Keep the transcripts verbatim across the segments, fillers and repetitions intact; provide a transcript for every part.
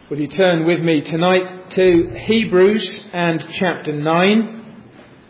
Will you turn with me tonight to Hebrews and chapter nine?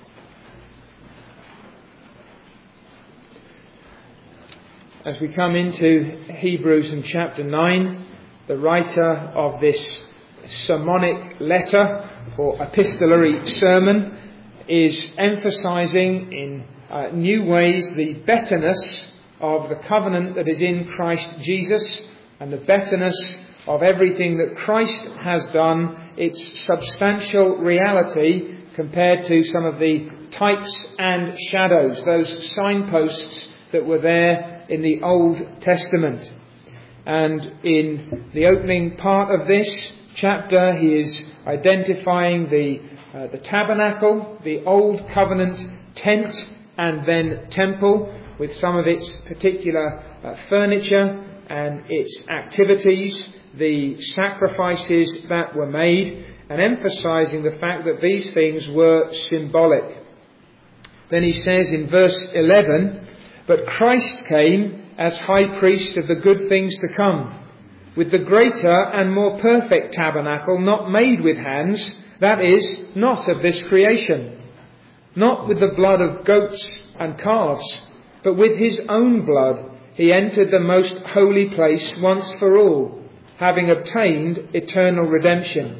As we come into Hebrews and chapter nine, the writer of this sermonic letter or epistolary sermon is emphasising in uh, new ways the betterness of the covenant that is in Christ Jesus and the betterness of everything that Christ has done, its substantial reality compared to some of the types and shadows, those signposts that were there in the Old Testament. And in the opening part of this chapter, he is identifying the, uh, the tabernacle, the Old Covenant tent and then temple, with some of its particular uh, furniture and its activities, the sacrifices that were made, and emphasising the fact that these things were symbolic. Then he says in verse eleven, "But Christ came as high priest of the good things to come, with the greater and more perfect tabernacle, not made with hands, that is, not of this creation, not with the blood of goats and calves, but with his own blood he entered the most holy place once for all, having obtained eternal redemption.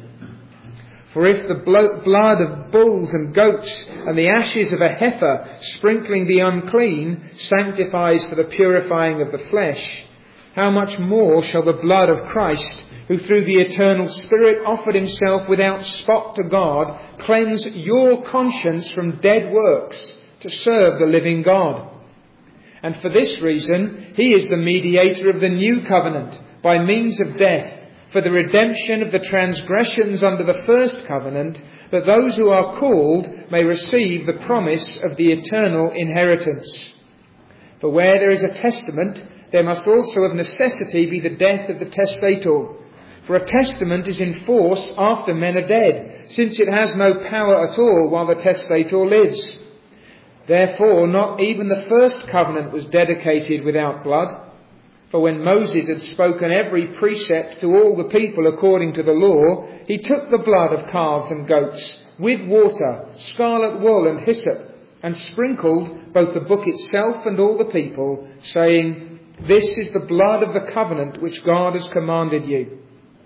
For if the blood of bulls and goats and the ashes of a heifer sprinkling the unclean sanctifies for the purifying of the flesh, how much more shall the blood of Christ, who through the eternal Spirit offered himself without spot to God, cleanse your conscience from dead works to serve the living God? And for this reason he is the mediator of the new covenant, by means of death, for the redemption of the transgressions under the first covenant, that those who are called may receive the promise of the eternal inheritance. For where there is a testament, there must also of necessity be the death of the testator. For a testament is in force after men are dead, since it has no power at all while the testator lives. Therefore, not even the first covenant was dedicated without blood. For when Moses had spoken every precept to all the people according to the law, he took the blood of calves and goats with water, scarlet wool and hyssop, and sprinkled both the book itself and all the people, saying, "This is the blood of the covenant which God has commanded you."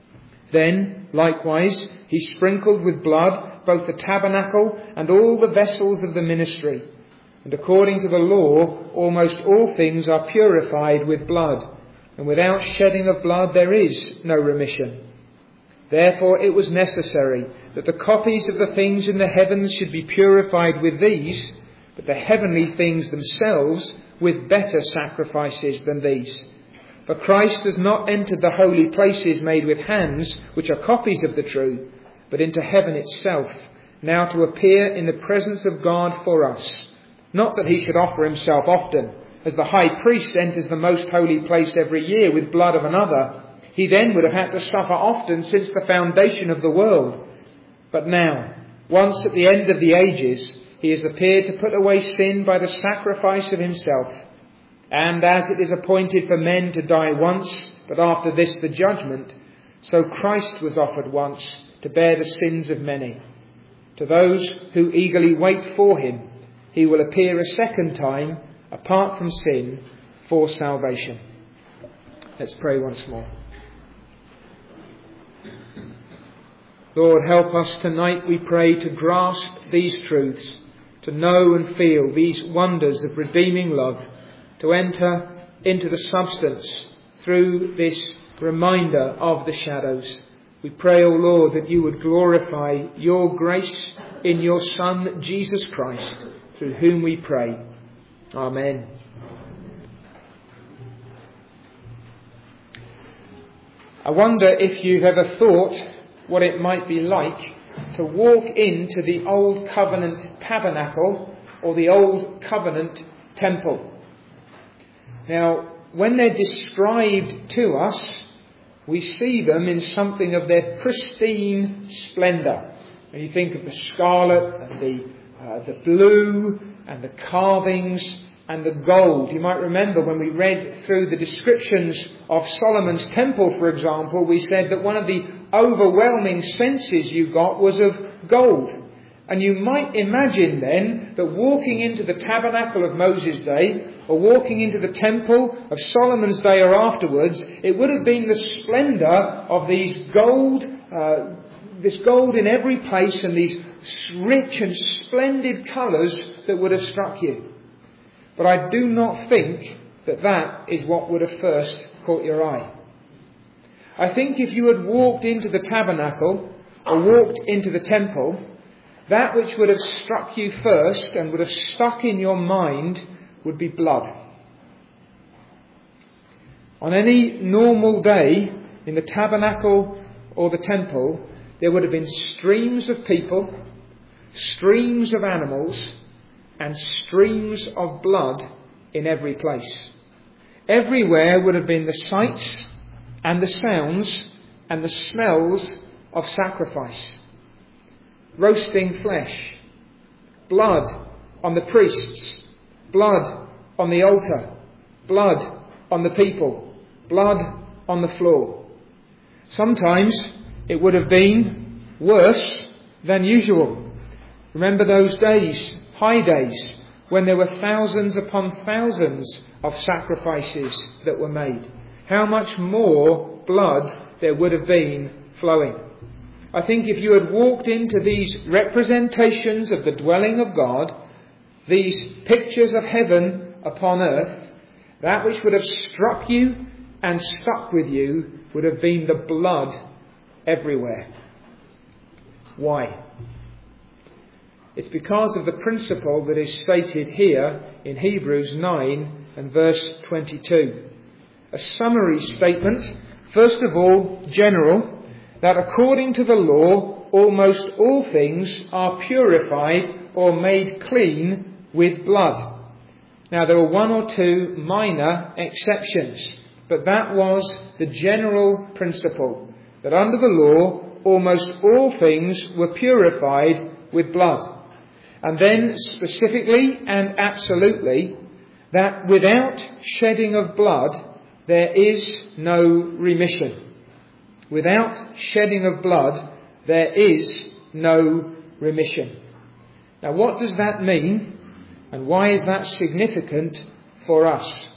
Then, likewise, he sprinkled with blood both the tabernacle and all the vessels of the ministry. And according to the law, almost all things are purified with blood, and without shedding of blood there is no remission. Therefore it was necessary that the copies of the things in the heavens should be purified with these, but the heavenly things themselves with better sacrifices than these. For Christ has not entered the holy places made with hands, which are copies of the true, but into heaven itself, now to appear in the presence of God for us. Not that he should offer himself often, as the high priest enters the most holy place every year with blood of another. He then would have had to suffer often since the foundation of the world. But now, once at the end of the ages, he has appeared to put away sin by the sacrifice of himself. And as it is appointed for men to die once, but after this the judgment, so Christ was offered once to bear the sins of many. To those who eagerly wait for him, he will appear a second time, apart from sin, for salvation. Let's pray once more. Lord, help us tonight, we pray, to grasp these truths, to know and feel these wonders of redeeming love, to enter into the substance through this reminder of the shadows. We pray, O Lord, that you would glorify your grace in your Son, Jesus Christ, through whom we pray. Amen. I wonder if you've ever thought what it might be like to walk into the Old Covenant tabernacle or the Old Covenant temple. Now, when they're described to us, we see them in something of their pristine splendour. When you think of the scarlet and the, uh, the blue and the carvings and the gold. You might remember when we read through the descriptions of Solomon's temple, for example, we said that one of the overwhelming senses you got was of gold. And you might imagine then that walking into the tabernacle of Moses' day, or walking into the temple of Solomon's day or afterwards, it would have been the splendour of these gold, uh, this gold in every place, and these rich and splendid colours that would have struck you. But I do not think that that is what would have first caught your eye. I think if you had walked into the tabernacle or walked into the temple, that which would have struck you first and would have stuck in your mind would be blood. On any normal day in the tabernacle or the temple, there would have been streams of people, streams of animals, and streams of blood in every place. Everywhere would have been the sights and the sounds and the smells of sacrifice. Roasting flesh, blood on the priests, blood on the altar, blood on the people, blood on the floor. Sometimes it would have been worse than usual. Remember those days, high days, when there were thousands upon thousands of sacrifices that were made. How much more blood there would have been flowing. I think if you had walked into these representations of the dwelling of God, these pictures of heaven upon earth, that which would have struck you and stuck with you would have been the blood everywhere. Why? It's because of the principle that is stated here in Hebrews nine and verse twenty-two. A summary statement, first of all, general, that according to the law, almost all things are purified or made clean with blood. Now, there were one or two minor exceptions, but that was the general principle, that under the law, almost all things were purified with blood. And then specifically and absolutely, that without shedding of blood, there is no remission. Without shedding of blood, there is no remission. Now, what does that mean? And why is that significant for us?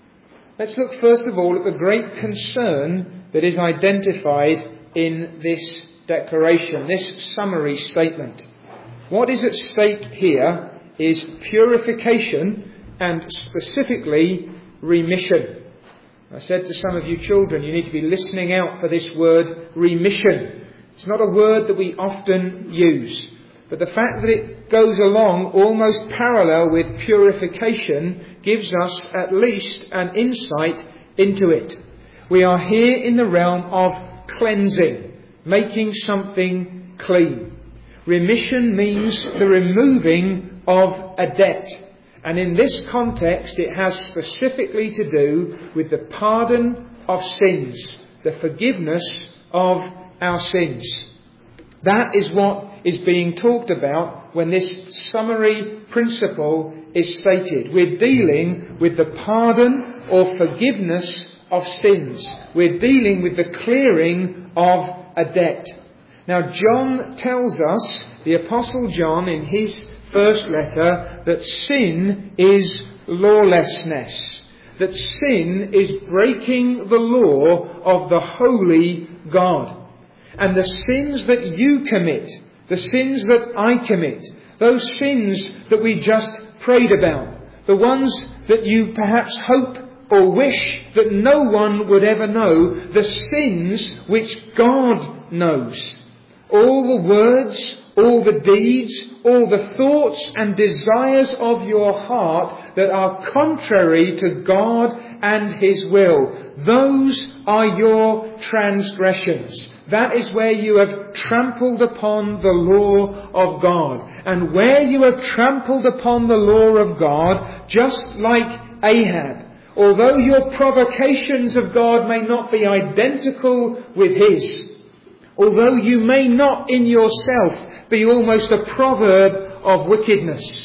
Let's look first of all at the great concern that is identified in this declaration, this summary statement. What is at stake here is purification and specifically remission. I said to some of you children, you need to be listening out for this word remission. It's not a word that we often use, but the fact that it goes along almost parallel with purification gives us at least an insight into it. We are here in the realm of cleansing, making something clean. Remission means the removing of a debt. And in this context, it has specifically to do with the pardon of sins, the forgiveness of our sins. That is what is being talked about when this summary principle is stated. We're dealing with the pardon or forgiveness of sins. We're dealing with the clearing of a debt. Now, John tells us, the Apostle John in his first letter, that sin is lawlessness. That sin is breaking the law of the holy God. And the sins that you commit, the sins that I commit, those sins that we just prayed about, the ones that you perhaps hope or wish that no one would ever know, the sins which God knows. All the words, all the deeds, all the thoughts and desires of your heart that are contrary to God and His will. Those are your transgressions. That is where you have trampled upon the law of God. And where you have trampled upon the law of God, just like Ahab, although your provocations of God may not be identical with His, although you may not in yourself be almost a proverb of wickedness,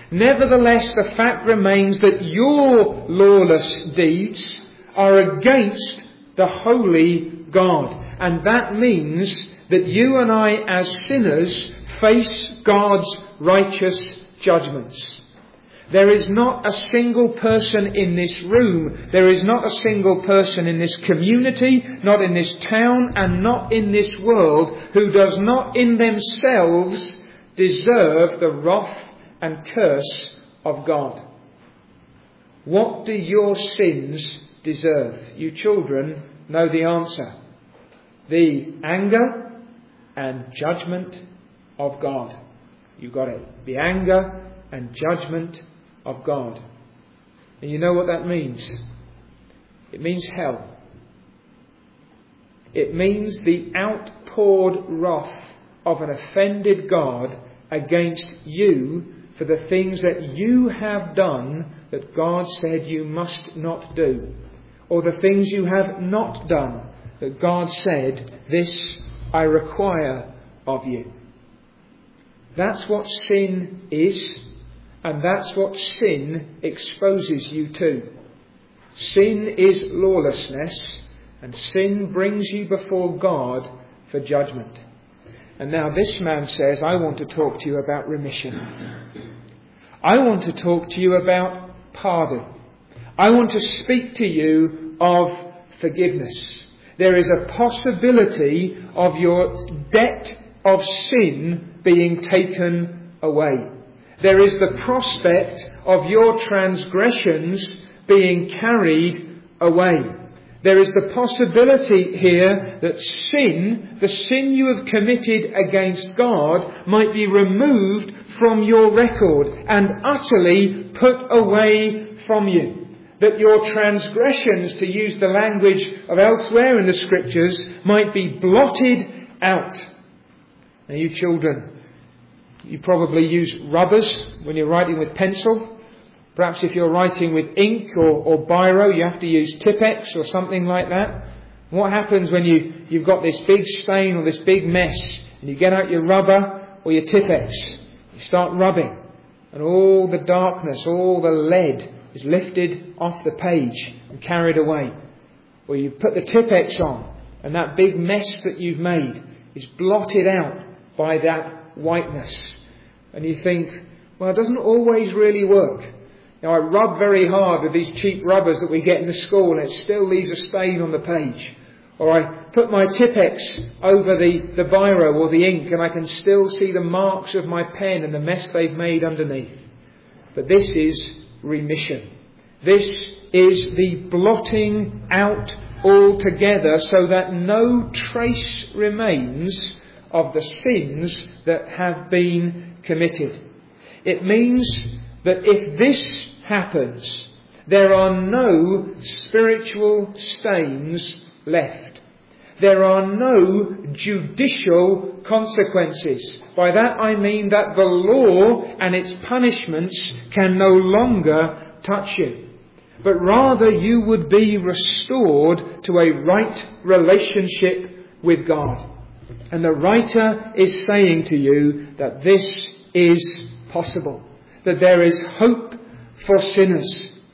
Nevertheless, the fact remains that your lawless deeds are against the holy God. And that means that you and I as sinners face God's righteous judgments. There is not a single person in this room, there is not a single person in this community, not in this town, and not in this world, who does not in themselves deserve the wrath and curse of God. What do your sins deserve? You children know the answer. The anger and judgment of God. You got it. The anger and judgment of God. And you know what that means? It means hell. It means the outpoured wrath of an offended God against you for the things that you have done that God said you must not do. Or the things you have not done that God said, this I require of you. That's what sin is, and that's what sin exposes you to. Sin is lawlessness, and sin brings you before God for judgment. And now this man says, I want to talk to you about remission. I want to talk to you about pardon. I want to speak to you of forgiveness. There is a possibility of your debt of sin being taken away. There is the prospect of your transgressions being carried away. There is the possibility here that sin, the sin you have committed against God, might be removed from your record and utterly put away from you. That your transgressions, to use the language of elsewhere in the Scriptures, might be blotted out. Now you children, you probably use rubbers when you're writing with pencil. Perhaps if you're writing with ink or, or biro, you have to use Tipp-Ex or something like that. What happens when you, you've got this big stain or this big mess and you get out your rubber or your Tipp-Ex? You start rubbing and all the darkness, all the lead is lifted off the page and carried away. Or you put the Tipp-Ex on and that big mess that you've made is blotted out by that whiteness. And you think, well, it doesn't always really work. Now, I rub very hard with these cheap rubbers that we get in the school and it still leaves a stain on the page. Or I put my Tipp-Ex over the, the biro or the ink and I can still see the marks of my pen and the mess they've made underneath. But this is remission. This is the blotting out altogether so that no trace remains of the sins that have been committed. It means that if this happens, there are no spiritual stains left. There are no judicial consequences. By that I mean that the law and its punishments can no longer touch you. But rather you would be restored to a right relationship with God. And the writer is saying to you that this is possible. That there is hope for sinners.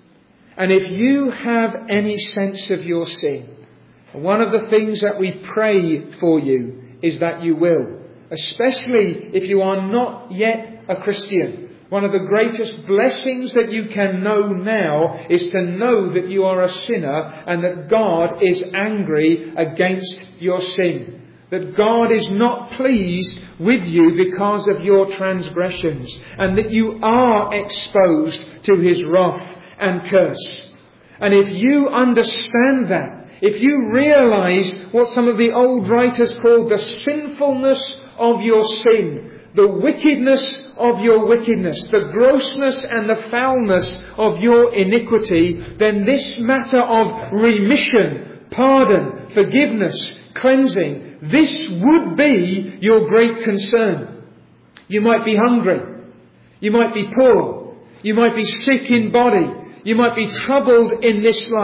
And if you have any sense of your sin, one of the things that we pray for you is that you will. Especially if you are not yet a Christian. One of the greatest blessings that you can know now is to know that you are a sinner and that God is angry against your sin. That God is not pleased with you because of your transgressions and that you are exposed to His wrath and curse. And if you understand that, if you realise what some of the old writers called the sinfulness of your sin, the wickedness of your wickedness, the grossness and the foulness of your iniquity, then this matter of remission, pardon, forgiveness, cleansing, this would be your great concern. You might be hungry. You might be poor. You might be sick in body. You might be troubled in this life.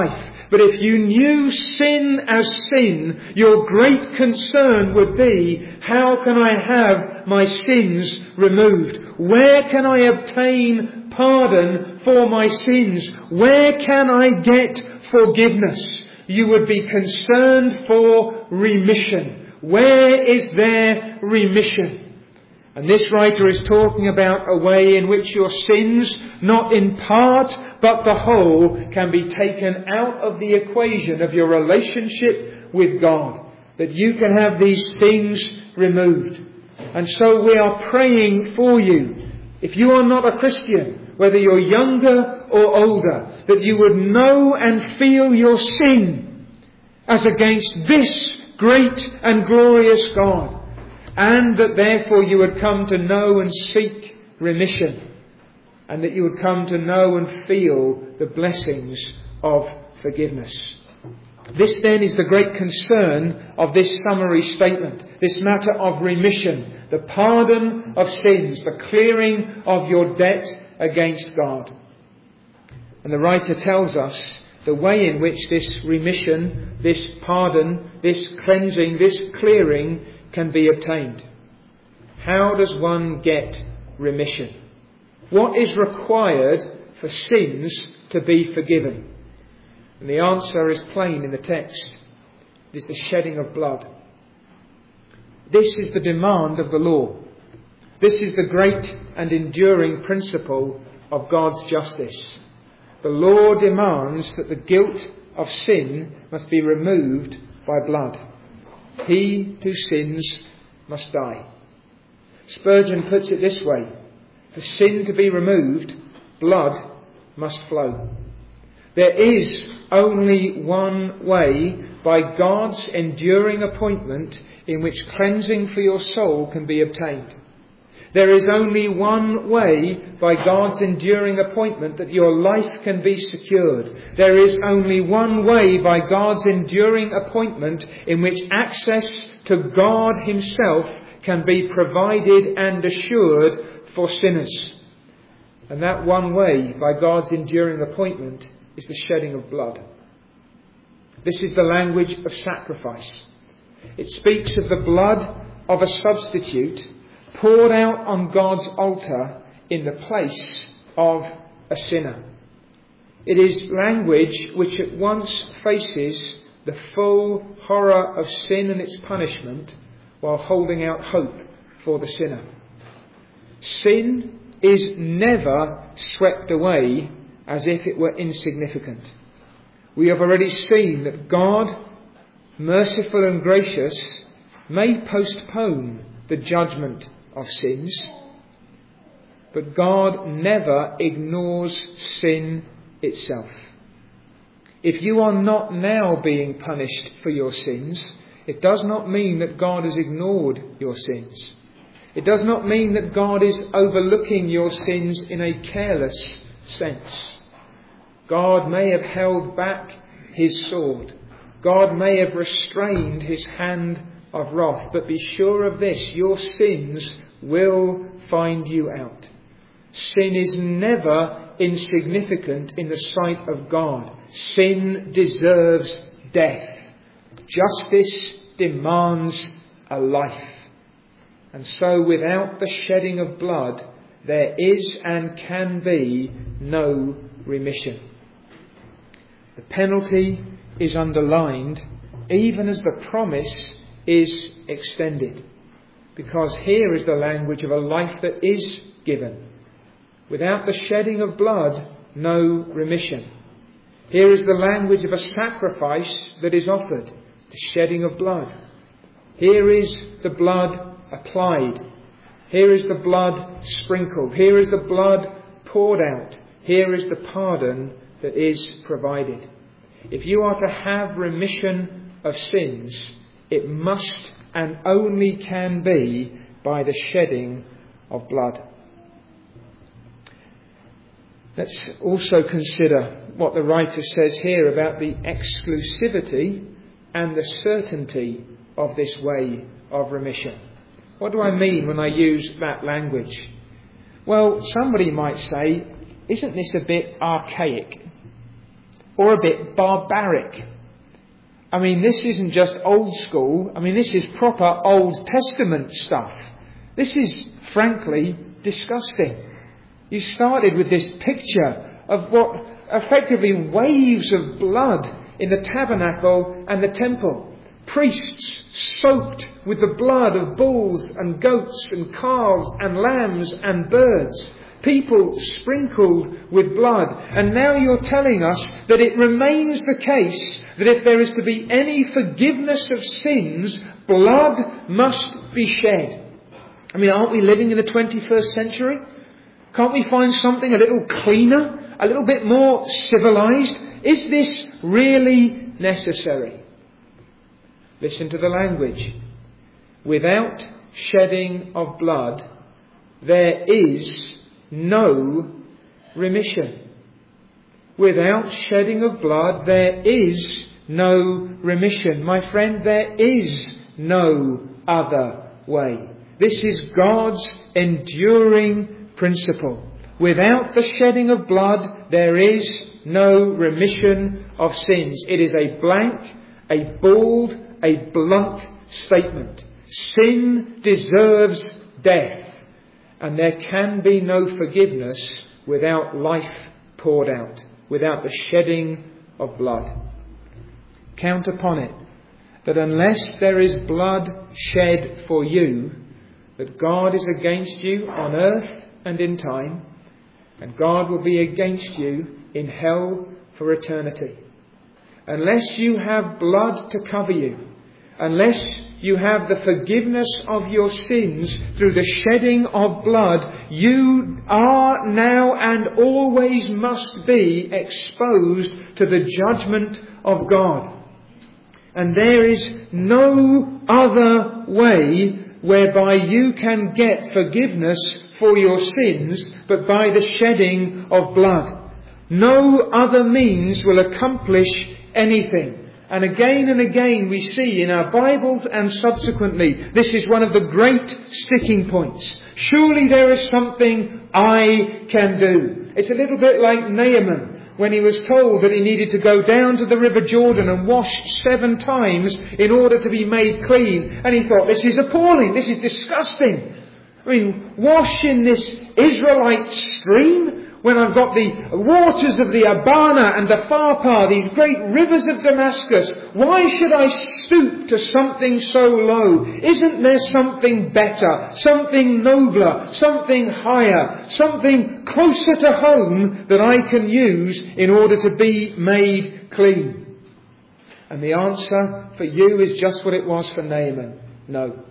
But if you knew sin as sin, your great concern would be, how can I have my sins removed? Where can I obtain pardon for my sins? Where can I get forgiveness? You would be concerned for remission. Where is there remission? And this writer is talking about a way in which your sins, not in part, but the whole, can be taken out of the equation of your relationship with God. That you can have these things removed. And so we are praying for you. If you are not a Christian, whether you're younger or older, that you would know and feel your sin as against this great and glorious God. And that therefore you would come to know and seek remission. And that you would come to know and feel the blessings of forgiveness. This then is the great concern of this summary statement. This matter of remission. The pardon of sins. The clearing of your debt against God. And the writer tells us the way in which this remission, this pardon, this cleansing, this clearing can be obtained. How does one get remission? What is required for sins to be forgiven? And the answer is plain in the text. It is the shedding of blood. This is the demand of the law. This is the great and enduring principle of God's justice. The law demands that the guilt of sin must be removed by blood. He who sins must die. Spurgeon puts it this way: for sin to be removed, blood must flow. There is only one way, by God's enduring appointment, in which cleansing for your soul can be obtained. There is only one way, by God's enduring appointment, that your life can be secured. There is only one way, by God's enduring appointment, in which access to God Himself can be provided and assured for sinners. And that one way, by God's enduring appointment, is the shedding of blood. This is the language of sacrifice. It speaks of the blood of a substitute poured out on God's altar in the place of a sinner. It is language which at once faces the full horror of sin and its punishment, while holding out hope for the sinner. Sin is never swept away as if it were insignificant. We have already seen that God, merciful and gracious, may postpone the judgment of sins, but God never ignores sin itself. If you are not now being punished for your sins, it does not mean that God has ignored your sins. It does not mean that God is overlooking your sins in a careless sense. God may have held back His sword. God may have restrained His hand of wrath. But be sure of this: your sins will find you out. Sin is never insignificant in the sight of God. Sin deserves death. Justice demands a life. And so without the shedding of blood, there is and can be no remission. The penalty is underlined even as the promise is extended. Because here is the language of a life that is given. Without the shedding of blood, no remission. Here is the language of a sacrifice that is offered, the shedding of blood. Here is the blood applied. Here is the blood sprinkled. Here is the blood poured out. Here is the pardon that is provided. If you are to have remission of sins, it must and only can be by the shedding of blood. Let's also consider what the writer says here about the exclusivity and the certainty of this way of remission. What do I mean when I use that language? Well, somebody might say, isn't this a bit archaic? or a bit barbaric. I mean, this isn't just old school. I mean, this is proper Old Testament stuff. This is, frankly, disgusting. You started with this picture of what effectively waves of blood in the tabernacle and the temple. Priests soaked with the blood of bulls and goats and calves and lambs and birds. People sprinkled with blood. And now you're telling us that it remains the case that if there is to be any forgiveness of sins, blood must be shed. I mean, aren't we living in the twenty-first century? Can't we find something a little cleaner, a little bit more civilized? Is this really necessary? Listen to the language. Without shedding of blood, there is no remission. Without shedding of blood, there is no remission. My friend, there is no other way. This is God's enduring principle. Without the shedding of blood, there is no remission of sins. It is a blank, a bald, a blunt statement. Sin deserves death. And there can be no forgiveness without life poured out, without the shedding of blood. Count upon it that unless there is blood shed for you, that God is against you on earth and in time, and God will be against you in hell for eternity. Unless you have blood to cover you, unless you have the forgiveness of your sins through the shedding of blood, you are now and always must be exposed to the judgment of God. And there is no other way whereby you can get forgiveness for your sins but by the shedding of blood. No other means will accomplish anything. And again and again we see in our Bibles and subsequently, this is one of the great sticking points. Surely there is something I can do. It's a little bit like Naaman when he was told that he needed to go down to the River Jordan and wash seven times in order to be made clean. And he thought, this is appalling, this is disgusting. I mean, wash in this Israelite stream when I've got the waters of the Abana and the Pharpar, these great rivers of Damascus. Why should I stoop to something so low? Isn't there something better, something nobler, something higher, something closer to home that I can use in order to be made clean? And the answer for you is just what it was for Naaman. No.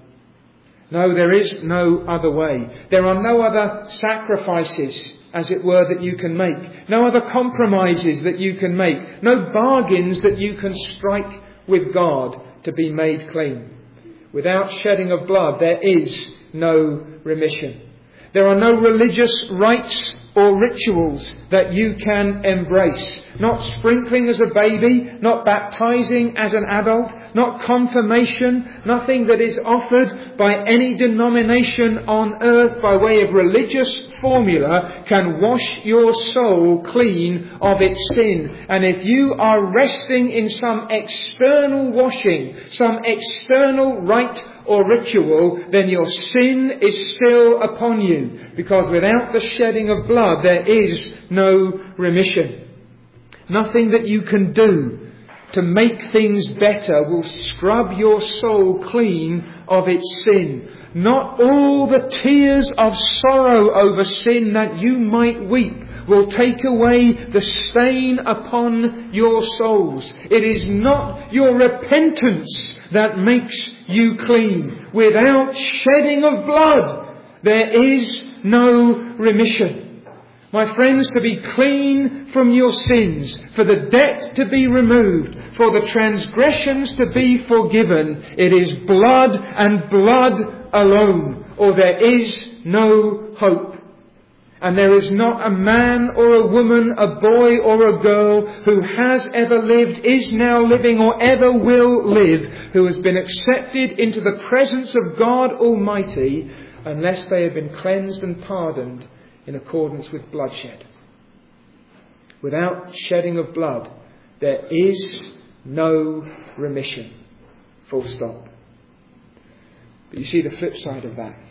No, there is no other way. There are no other sacrifices, as it were, that you can make. No other compromises that you can make. No bargains that you can strike with God to be made clean. Without shedding of blood, there is no remission. There are no religious rites or rituals that you can embrace. Not sprinkling as a baby, not baptizing as an adult, not confirmation, nothing that is offered by any denomination on earth by way of religious formula can wash your soul clean of its sin. And if you are resting in some external washing, some external rite or ritual, then your sin is still upon you. Because without the shedding of blood, there is no remission. Nothing that you can do to make things better will scrub your soul clean of its sin. Not all the tears of sorrow over sin that you might weep will take away the stain upon your souls. It is not your repentance that makes you clean. Without shedding of blood, there is no remission. My friends, to be clean from your sins, for the debt to be removed, for the transgressions to be forgiven, it is blood and blood alone, or there is no hope. And there is not a man or a woman, a boy or a girl who has ever lived, is now living or ever will live, who has been accepted into the presence of God Almighty unless they have been cleansed and pardoned in accordance with bloodshed. Without shedding of blood, there is no remission. Full stop. But you see the flip side of that.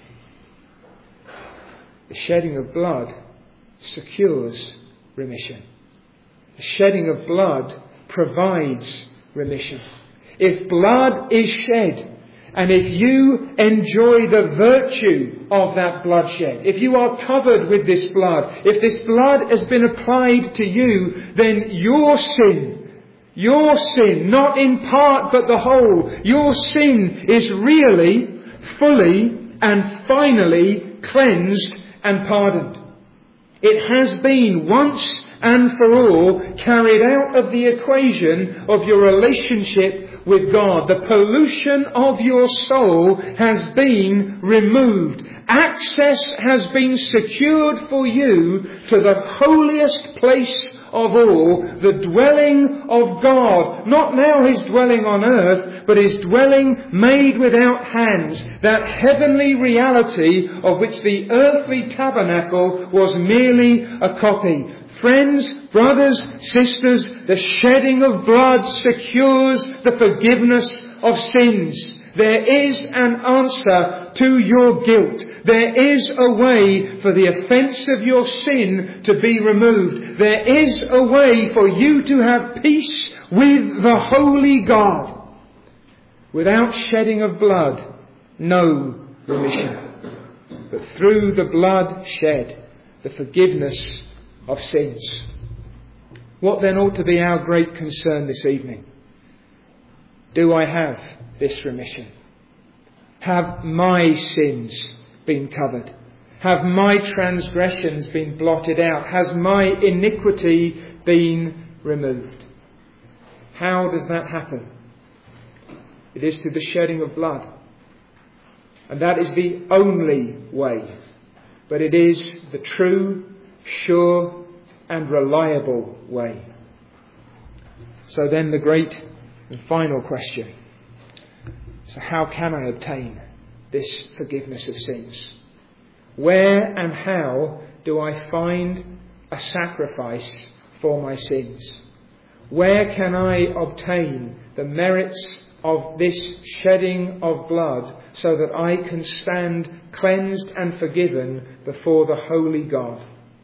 The shedding of blood secures remission. The shedding of blood provides remission. If blood is shed, and if you enjoy the virtue of that bloodshed, if you are covered with this blood, if this blood has been applied to you, then your sin, your sin, not in part but the whole, your sin is really, fully and finally cleansed and pardoned. It has been once and for all carried out of the equation of your relationship with God. The pollution of your soul has been removed. Access has been secured for you to the holiest place of all, the dwelling of God. Not now his dwelling on earth, but his dwelling made without hands. That heavenly reality of which the earthly tabernacle was merely a copy. Friends, brothers, sisters, the shedding of blood secures the forgiveness of sins. There is an answer to your guilt. There is a way for the offence of your sin to be removed. There is a way for you to have peace with the holy God. Without shedding of blood, no remission. But through the blood shed, the forgiveness of sins. What then ought to be our great concern this evening? Do I have this remission? Have my sins been covered? Have my transgressions been blotted out? Has my iniquity been removed? How does that happen? It is through the shedding of blood. And that is the only way. But it is the true, sure and reliable way. So then the great and final question. So how can I obtain this forgiveness of sins? Where and how do I find a sacrifice for my sins? Where can I obtain the merits of this shedding of blood so that I can stand cleansed and forgiven before the holy God?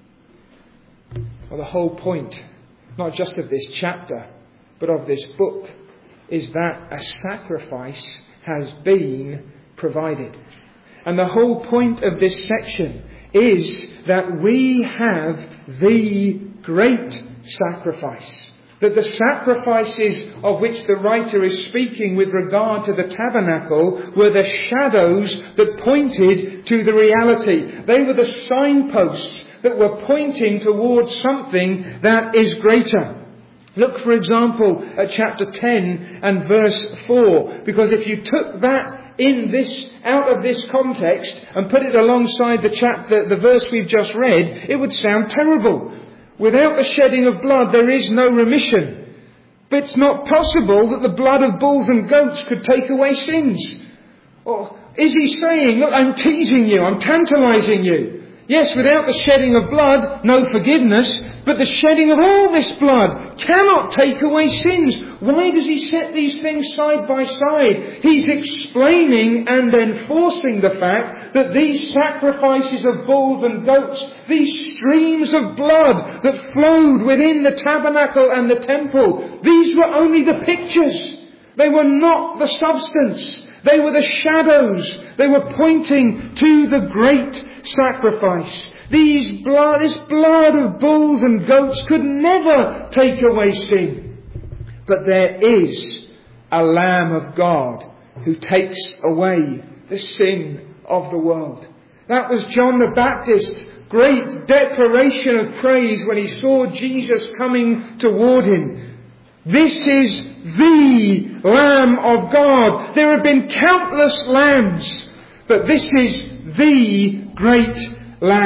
Well, the whole point, not just of this chapter, but of this book, is that a sacrifice has been provided. And the whole point of this section is that we have the great sacrifice. That the sacrifices of which the writer is speaking with regard to the tabernacle were the shadows that pointed to the reality. They were the signposts that were pointing towards something that is greater. Look, for example, at chapter ten and verse four, because if you took that in this, out of this context and put it alongside the chapter, the verse we've just read, it would sound terrible. Without the shedding of blood, there is no remission. But it's not possible that the blood of bulls and goats could take away sins. Or is he saying, look, I'm teasing you, I'm tantalizing you. Yes, without the shedding of blood, no forgiveness, but the shedding of all this blood cannot take away sins. Why does he set these things side by side? He's explaining and enforcing the fact that these sacrifices of bulls and goats, these streams of blood that flowed within the tabernacle and the temple, these were only the pictures. They were not the substance. They were the shadows. They were pointing to the great sacrifice. These blood, this blood of bulls and goats could never take away sin. But there is a Lamb of God who takes away the sin of the world. That was John the Baptist's great declaration of praise when he saw Jesus coming toward him. This is the Lamb of God. There have been countless lambs, but this is the great Lamb.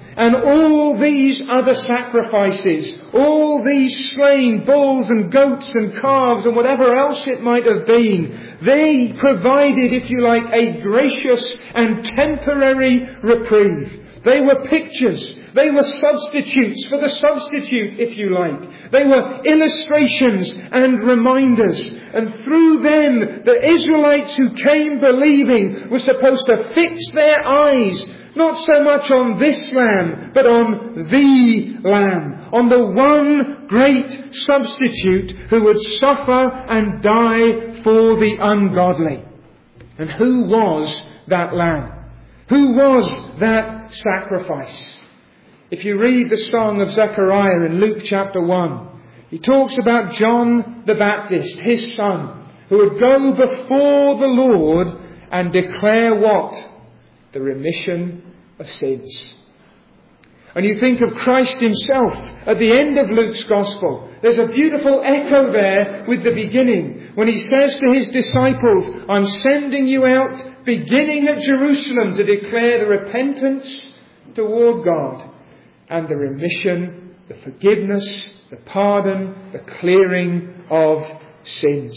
And all these other sacrifices, all these slain bulls and goats and calves and whatever else it might have been, they provided, if you like, a gracious and temporary reprieve. They were pictures. They were substitutes for the substitute, if you like. They were illustrations and reminders. And through them, the Israelites who came believing were supposed to fix their eyes not so much on this Lamb, but on the Lamb. On the one great substitute who would suffer and die for the ungodly. And who was that Lamb? Who was that sacrifice? If you read the song of Zechariah in Luke chapter one, he talks about John the Baptist, his son, who would go before the Lord and declare what? The remission of sins. And you think of Christ himself at the end of Luke's Gospel. There's a beautiful echo there with the beginning when he says to his disciples, I'm sending you out beginning at Jerusalem to declare the repentance toward God and the remission, the forgiveness, the pardon, the clearing of sins.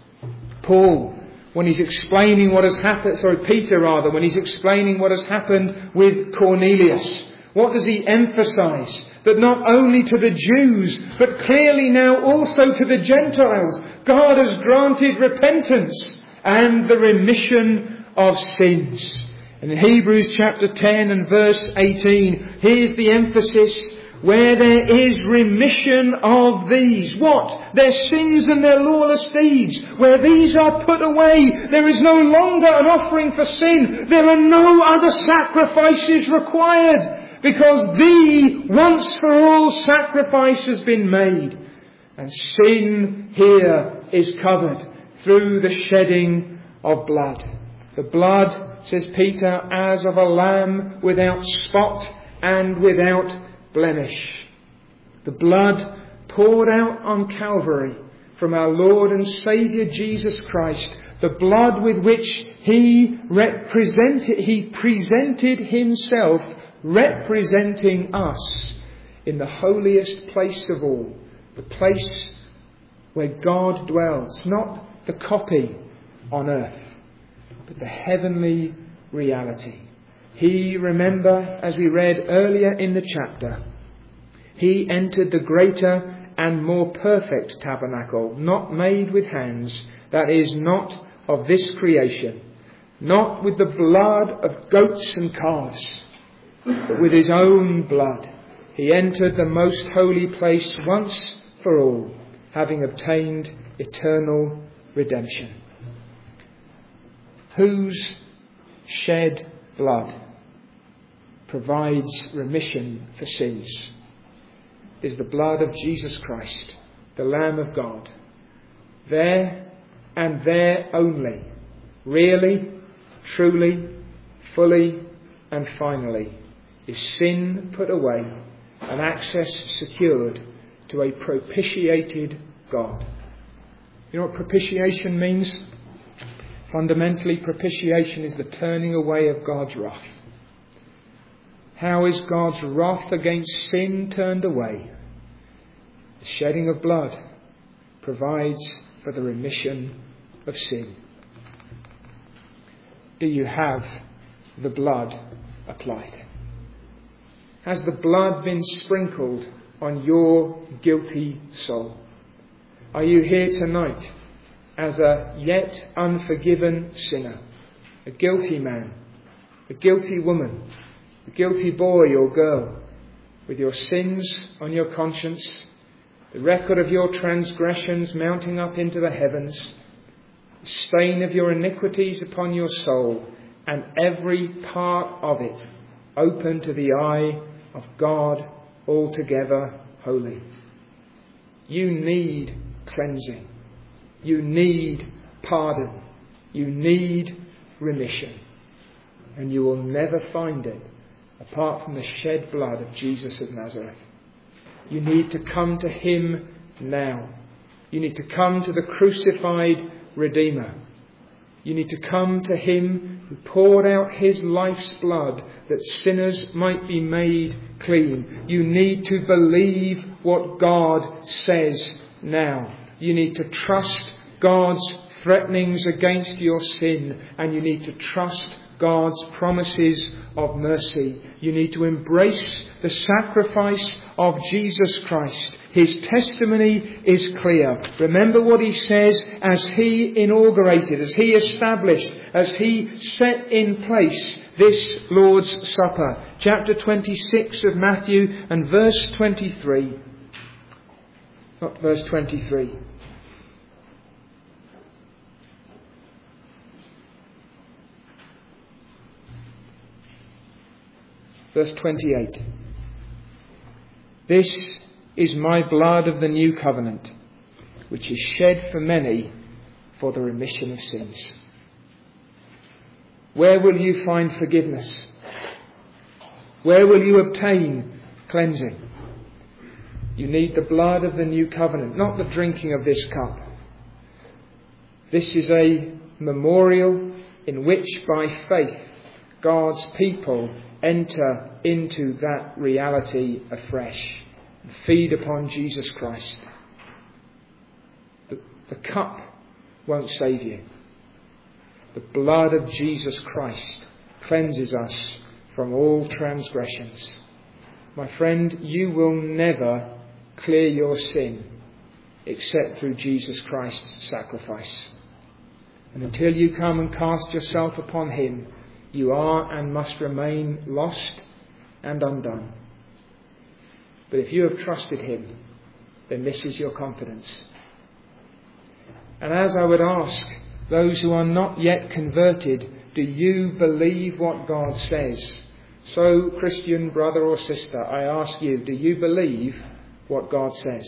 Paul, when he's explaining what has happened, sorry, Peter rather, when he's explaining what has happened with Cornelius, what does he emphasize? That not only to the Jews, but clearly now also to the Gentiles, God has granted repentance and the remission of sins. And in Hebrews chapter ten and verse eighteen, here's the emphasis. Where there is remission of these. What? Their sins and their lawless deeds. Where these are put away, there is no longer an offering for sin. There are no other sacrifices required. Because the once for all sacrifice has been made. And sin here is covered through the shedding of blood. The blood, says Peter, as of a lamb without spot and without blemish. The blood poured out on Calvary from our Lord and Saviour Jesus Christ. The blood with which he represented, he presented himself representing us in the holiest place of all. The place where God dwells. Not the copy on earth, but the heavenly reality. He, remember, as we read earlier in the chapter, he entered the greater and more perfect tabernacle, not made with hands, that is, not of this creation, not with the blood of goats and calves, but with his own blood. He entered the most holy place once for all, having obtained eternal redemption. Whose shed blood provides remission for sins is the blood of Jesus Christ, the Lamb of God. There and there only, really, truly, fully and finally, is sin put away and access secured to a propitiated God. You know what propitiation means? Fundamentally, propitiation is the turning away of God's wrath. How is God's wrath against sin turned away? The shedding of blood provides for the remission of sin. Do you have the blood applied? Has the blood been sprinkled on your guilty soul? Are you here tonight as a yet unforgiven sinner, a guilty man, a guilty woman, a guilty boy or girl, with your sins on your conscience, the record of your transgressions mounting up into the heavens, the stain of your iniquities upon your soul, and every part of it open to the eye of God, altogether holy? You need cleansing. You need pardon. You need remission. And you will never find it apart from the shed blood of Jesus of Nazareth. You need to come to him now. You need to come to the crucified Redeemer. You need to come to him who poured out his life's blood that sinners might be made clean. You need to believe what God says now. You need to trust God's threatenings against your sin, and you need to trust God's promises of mercy. You need to embrace the sacrifice of Jesus Christ. His testimony is clear. Remember what he says as he inaugurated, as he established, as he set in place this Lord's Supper. Chapter twenty-six of Matthew and verse twenty-three. Not verse twenty-three. Verse twenty-eight. This is my blood of the new covenant, which is shed for many for the remission of sins. Where will you find forgiveness? Where will you obtain cleansing? You need the blood of the new covenant, not the drinking of this cup. This is a memorial in which by faith God's people enter into that reality afresh and feed upon Jesus Christ. The, the cup won't save you. The blood of Jesus Christ cleanses us from all transgressions. My friend, you will never clear your sin except through Jesus Christ's sacrifice. And until you come and cast yourself upon him, you are and must remain lost and undone. But if you have trusted him, then this is your confidence. And as I would ask those who are not yet converted, do you believe what God says? So, Christian brother or sister, I ask you, do you believe what God says?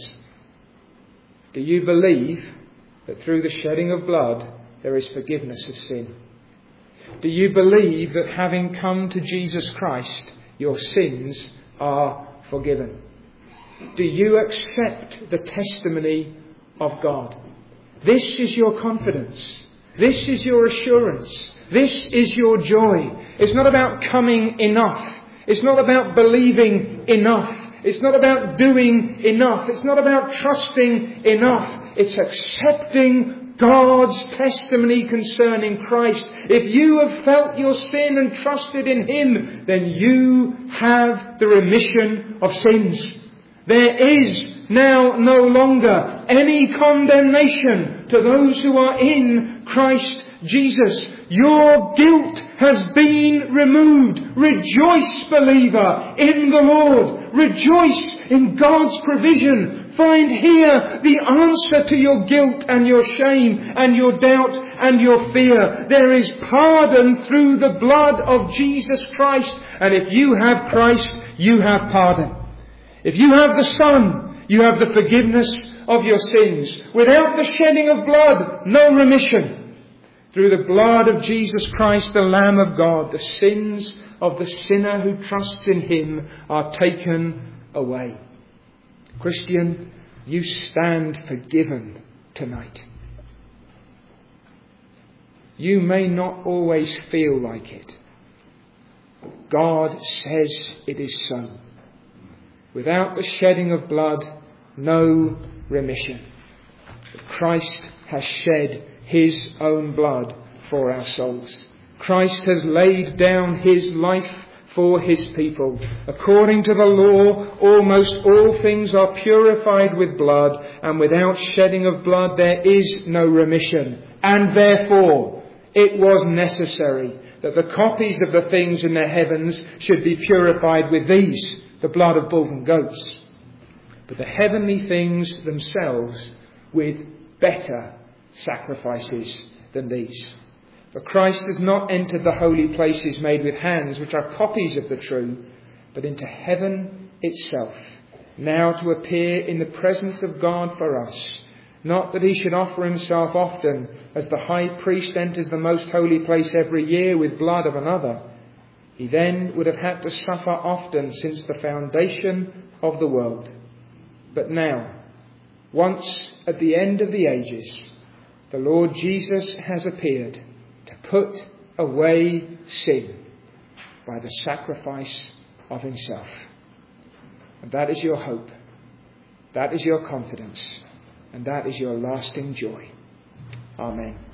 Do you believe that through the shedding of blood there is forgiveness of sin? Do you believe that having come to Jesus Christ, your sins are forgiven? Do you accept the testimony of God? This is your confidence. This is your assurance. This is your joy. It's not about coming enough. It's not about believing enough. It's not about doing enough. It's not about trusting enough. It's accepting God's testimony concerning Christ. If you have felt your sin and trusted in him, then you have the remission of sins. There is now no longer any condemnation to those who are in Christ Jesus. Your guilt has been removed. Rejoice, believer, in the Lord. Rejoice in God's provision. Find here the answer to your guilt and your shame and your doubt and your fear. There is pardon through the blood of Jesus Christ. And if you have Christ, you have pardon. If you have the Son, you have the forgiveness of your sins. Without the shedding of blood, no remission. Through the blood of Jesus Christ, the Lamb of God, the sins of the sinner who trusts in him are taken away. Christian, you stand forgiven tonight. You may not always feel like it, but God says it is so. Without the shedding of blood, no remission. But Christ has shed his own blood for our souls. Christ has laid down his life for his people. According to the law, almost all things are purified with blood, and without shedding of blood there is no remission. And therefore, it was necessary that the copies of the things in the heavens should be purified with these, the blood of bulls and goats. But the heavenly things themselves with better sacrifices than these. For Christ has not entered the holy places made with hands, which are copies of the true, but into heaven itself, now to appear in the presence of God for us. Not that he should offer himself often, as the high priest enters the most holy place every year with blood of another. He then would have had to suffer often since the foundation of the world. But now, once at the end of the ages, the Lord Jesus has appeared to put away sin by the sacrifice of himself. And that is your hope. That is your confidence. And that is your lasting joy. Amen.